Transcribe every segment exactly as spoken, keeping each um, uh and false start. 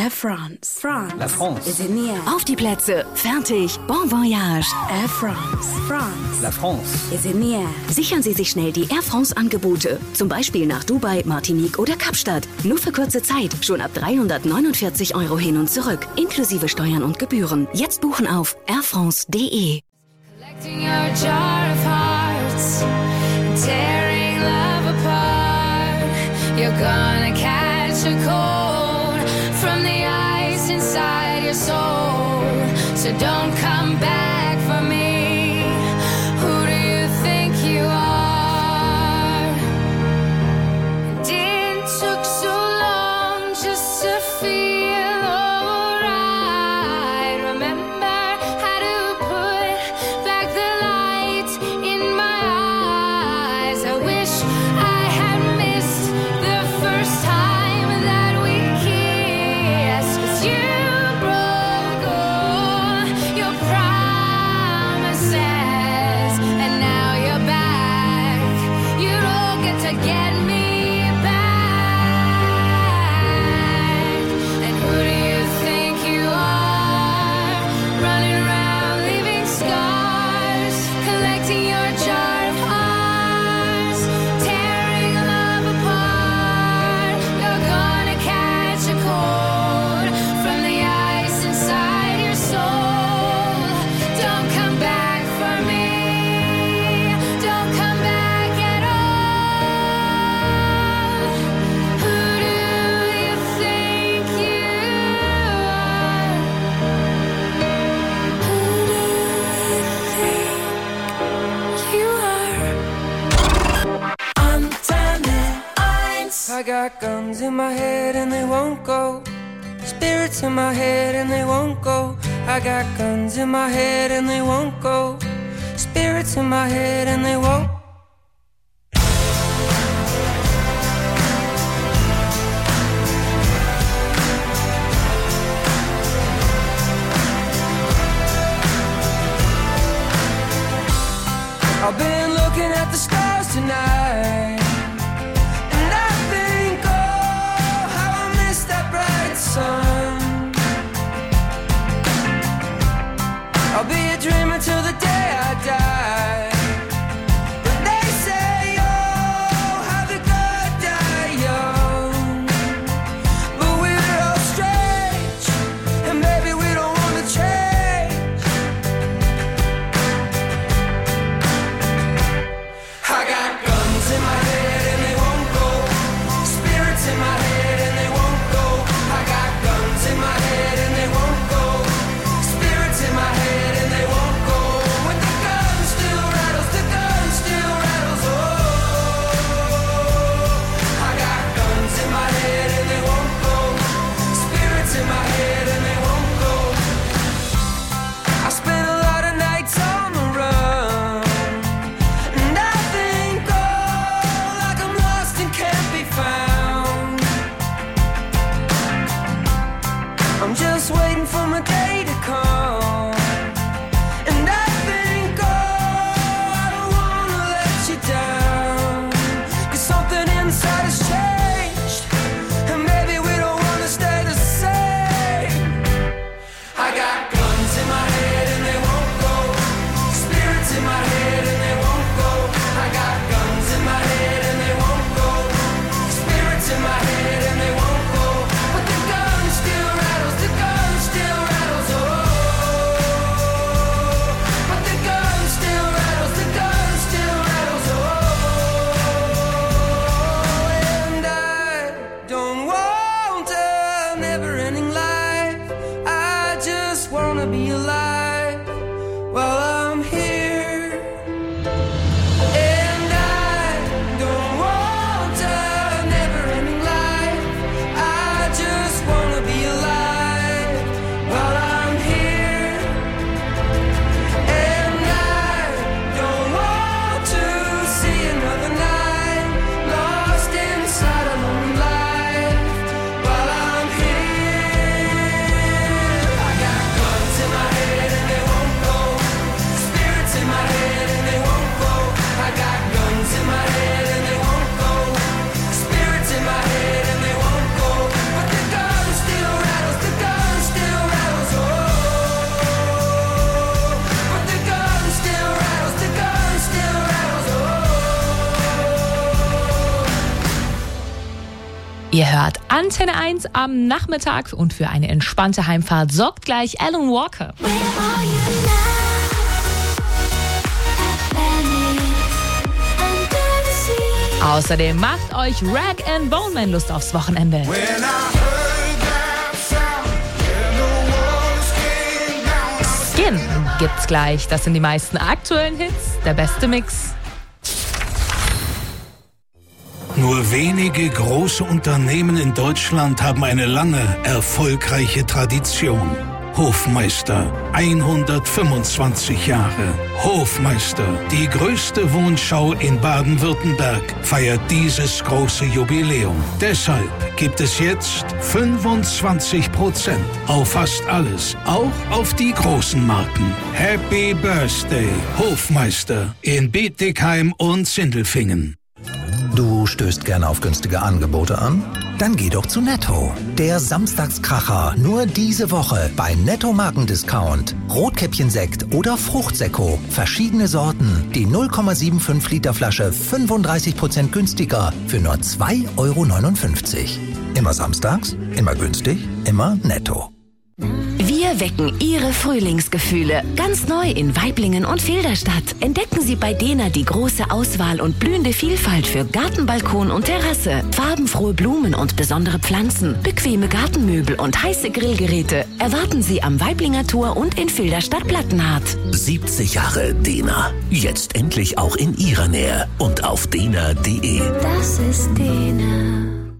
Air France. France. La France. Is in the air. Auf die Plätze, fertig, bon voyage. Air France. France. La France. Is in the air. Sichern Sie sich schnell die Air France-Angebote. Zum Beispiel nach Dubai, Martinique oder Kapstadt. Nur für kurze Zeit, schon ab dreihundertneunundvierzig Euro hin und zurück. Inklusive Steuern und Gebühren. Jetzt buchen auf airfrance punkt de. Collecting your jar of hearts, tearing love apart. You're gonna catch a cold from the ice inside your soul. So don't come back for me. Who do you think you are? And it took so long just to feel alright. Remember how to put back the light in my eyes. I wish I had missed the first time that we kissed. 'Cause you broke all your promises, and now you're back. You don't get to get me back. And who do you think you are? Running around leaving scars, collecting your jar of hearts, tearing love apart. You're gonna catch a cold from the ice inside your soul. Don't come back for me. Don't come back at all. Who do you think you are? Who do you think you are? Antenne eins. I got guns in my head and they won't go. Spirits in my head and they won't go. I got guns in my head and they won't go. Spirits in my head and they won't. I've been looking at the stars tonight, and I think, oh, how I miss that bright sun. I'll be a dreamer till the day I die. But they say, oh, how the good die young. But we're all strange, and maybe we don't want to change. I got guns in my head and they won't go. Spirits in my head and they won't go. I got guns in my head and they won't go. Spirits in my head and they won't go. When the gun still rattles, the gun still rattles. Oh, I got guns in my head and they won't go. Spirits in my head and they won't go. I spent a lot of nights on the run, and I think, oh, like I'm lost and can't be found. I'm just waiting for my day to come, and I think, oh, I don't wanna let you down. 'Cause something inside has changed, and maybe we don't wanna stay the same. I got guns in my head and they won't go. Spirits in my head and they won't go. I got guns in my head and they won't go. Spirits in my head and they won't go. But the gun still rattles, the gun still rattles. Oh, but the gun still rattles, the gun still rattles. Oh, and I don't want a never-ending life. I just wanna be alive while I'm here. And I don't want a never-ending life. I just wanna be alive while I'm here. And I don't want to see another night lost inside a lonely life while I'm here. I got guns in my head Ihr hört Antenne eins am Nachmittag und für eine entspannte Heimfahrt sorgt gleich Alan Walker. Außerdem macht euch Rag and Bone Man Lust aufs Wochenende. Skin gibt's gleich. Das sind die meisten aktuellen Hits. Der beste Mix. Nur wenige große Unternehmen in Deutschland haben eine lange, erfolgreiche Tradition. Hofmeister, hundertfünfundzwanzig Jahre. Hofmeister, die größte Wohnschau in Baden-Württemberg, feiert dieses große Jubiläum. Deshalb gibt es jetzt fünfundzwanzig Prozent auf fast alles, auch auf die großen Marken. Happy Birthday, Hofmeister in Bietigheim und Sindelfingen. Du stößt gerne auf günstige Angebote an? Dann geh doch zu Netto. Der Samstagskracher nur diese Woche bei Netto Markendiscount. Rotkäppchensekt oder Fruchtsekko. Verschiedene Sorten. Die null Komma fünfundsiebzig Liter Flasche fünfunddreißig Prozent günstiger für nur zwei Euro neunundfünfzig. Immer samstags, immer günstig, immer Netto. Wir wecken Ihre Frühlingsgefühle. Ganz neu in Waiblingen und Filderstadt. Entdecken Sie bei Dena die große Auswahl und blühende Vielfalt für Garten, Balkon und Terrasse. Farbenfrohe Blumen und besondere Pflanzen. Bequeme Gartenmöbel und heiße Grillgeräte. Erwarten Sie am Waiblinger Tor und in Filderstadt Plattenhardt. siebzig Jahre Dena. Jetzt endlich auch in Ihrer Nähe und auf dena punkt de. Das ist Dena.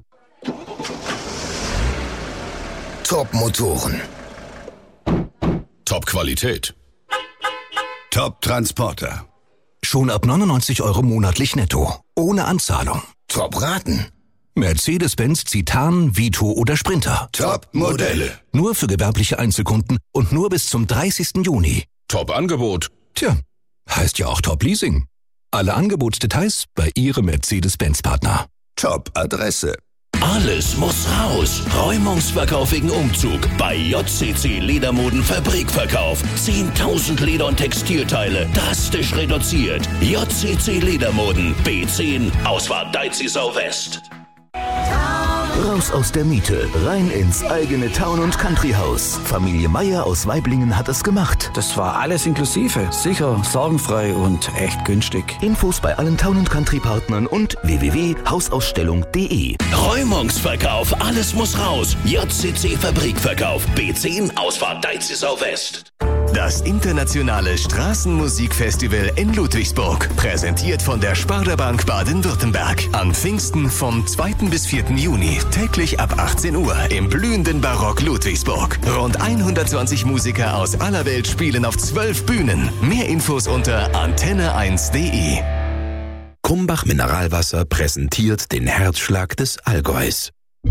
Top-Motoren. Top-Qualität. Top-Transporter. Schon ab neunundneunzig Euro monatlich netto. Ohne Anzahlung. Top-Raten. Mercedes-Benz Citan, Vito oder Sprinter. Top-Modelle. Nur für gewerbliche Einzelkunden und nur bis zum dreißigsten Juni. Top-Angebot. Tja, heißt ja auch Top-Leasing. Alle Angebotsdetails bei Ihrem Mercedes-Benz-Partner. Top-Adresse. Alles muss raus. Räumungsverkauf wegen Umzug. Bei J C C Ledermoden Fabrikverkauf. zehntausend Leder- und Textilteile. Drastisch reduziert. J C C Ledermoden. B zehn. Ausfahrt Deizisau West. Raus aus der Miete, rein ins eigene Town- und Country-Haus. Familie Meier aus Waiblingen hat es gemacht. Das war alles inklusive, sicher, sorgenfrei und echt günstig. Infos bei allen Town- und Country-Partnern und w w w punkt hausausstellung punkt de. Räumungsverkauf, alles muss raus. J C C Fabrikverkauf, B zehn, Ausfahrt Deizisau West. Das internationale Straßenmusikfestival in Ludwigsburg. Präsentiert von der Sparda Bank Baden-Württemberg. An Pfingsten vom zweiten bis vierten Juni. Täglich ab achtzehn Uhr im blühenden Barock Ludwigsburg. Rund hundertzwanzig Musiker aus aller Welt spielen auf zwölf Bühnen. Mehr Infos unter antenne eins punkt de. Krumbach Mineralwasser präsentiert den Herzschlag des Allgäus.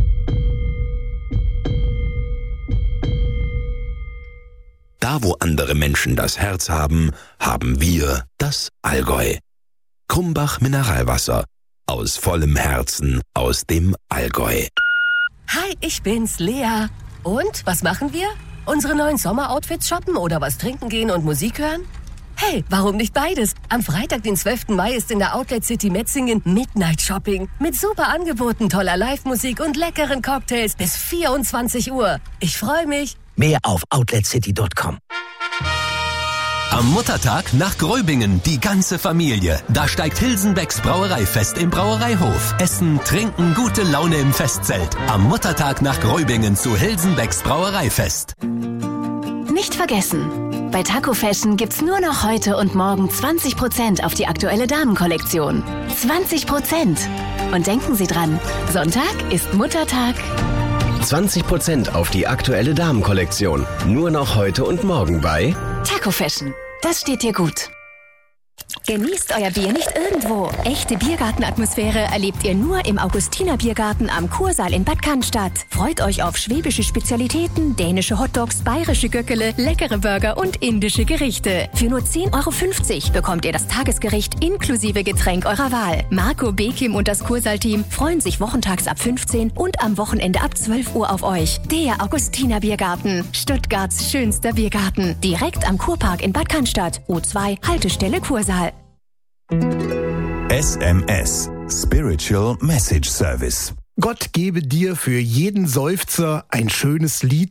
Da, wo andere Menschen das Herz haben, haben wir das Allgäu. Krumbach Mineralwasser. Aus vollem Herzen, aus dem Allgäu. Hi, ich bin's, Lea. Und, was machen wir? Unsere neuen Sommeroutfits shoppen oder was trinken gehen und Musik hören? Hey, warum nicht beides? Am Freitag, den zwölften Mai, ist in der Outlet City Metzingen Midnight Shopping. Mit super Angeboten, toller Live-Musik und leckeren Cocktails bis vierundzwanzig Uhr. Ich freue mich. Mehr auf outlet city punkt com. Am Muttertag nach Gräubingen, die ganze Familie. Da steigt Hilsenbecks Brauereifest im Brauereihof. Essen, trinken, gute Laune im Festzelt. Am Muttertag nach Gräubingen zu Hilsenbecks Brauereifest. Nicht vergessen, bei Taco Fashion gibt's nur noch heute und morgen zwanzig Prozent auf die aktuelle Damenkollektion. zwanzig Prozent. Und denken Sie dran, Sonntag ist Muttertag. zwanzig Prozent auf die aktuelle Damenkollektion. Nur noch heute und morgen bei Taco Fashion. Das steht dir gut. Genießt euer Bier nicht irgendwo. Echte Biergartenatmosphäre erlebt ihr nur im Augustiner Biergarten am Kursaal in Bad Cannstatt. Freut euch auf schwäbische Spezialitäten, dänische Hotdogs, bayerische Göckele, leckere Burger und indische Gerichte. Für nur zehn Euro fünfzig bekommt ihr das Tagesgericht inklusive Getränk eurer Wahl. Marco, Bekim und das Kursaal-Team freuen sich wochentags ab fünfzehn und am Wochenende ab zwölf Uhr auf euch. Der Augustiner Biergarten, Stuttgarts schönster Biergarten. Direkt am Kurpark in Bad Cannstatt. O zwei, Haltestelle Kursaal. S M S, Spiritual Message Service. Gott gebe dir für jeden Seufzer ein schönes Lied